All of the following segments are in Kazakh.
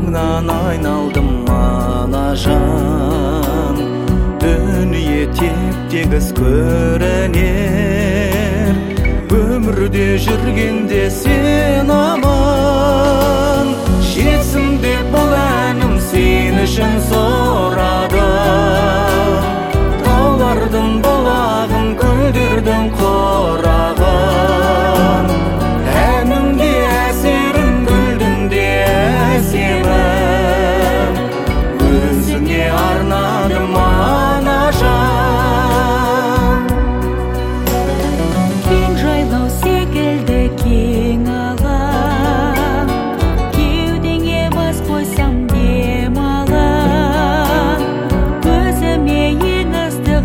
Аңнан айналдым ана жан, дүние теп-тегіс көрінер, өмірде жүргенде сен аман. Жетсін деп бұл әнім сен үшін сорадым, таулардың бұлағын, көлдердің қорағын. Әнімде әсерін, гүлдің де әсемін, өзіңе арнадым ана жан. Кең жайлау секілді кең алаң, кеудеңе бас қойсам демалам, өзіме ең ыстық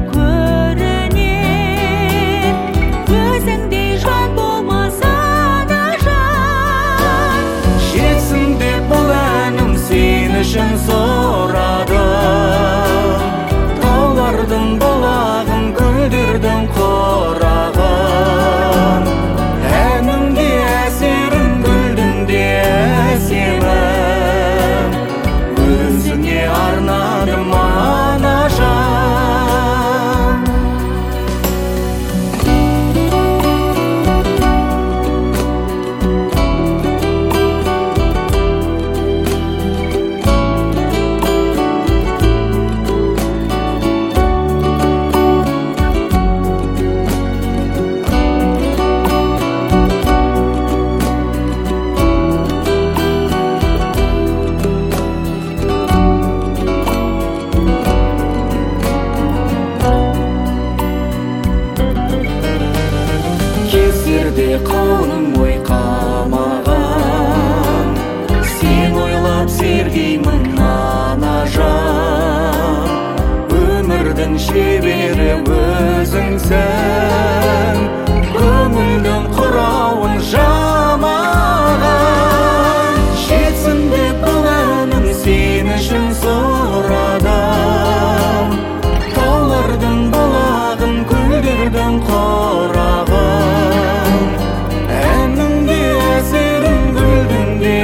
көрінер, өзіңдей жан болмас ана жан. Жетсін деп бұл әнім сен үшін сорадым, таулардың бұлағын, көлдердің қорағын. Әнімде әсерін, гүлдің де әсемін, өзіңе арнадым ана жан. Кездерде қауым ой қамаған, сен ойлап сергеймін ана жан. Өмірдің шебері өзіңсің, көңілдің құрауын жамаған. Жетсін деп бұл әнім сен үшін сорадым, таулардың бұлағын, көлдердің қорағын. Әнімде әсерін, гүлдің де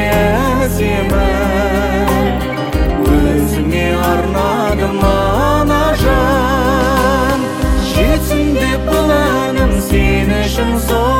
әсемін, өзіңе арнадым ана жан. Жетсін деп бұл әнім сен үшін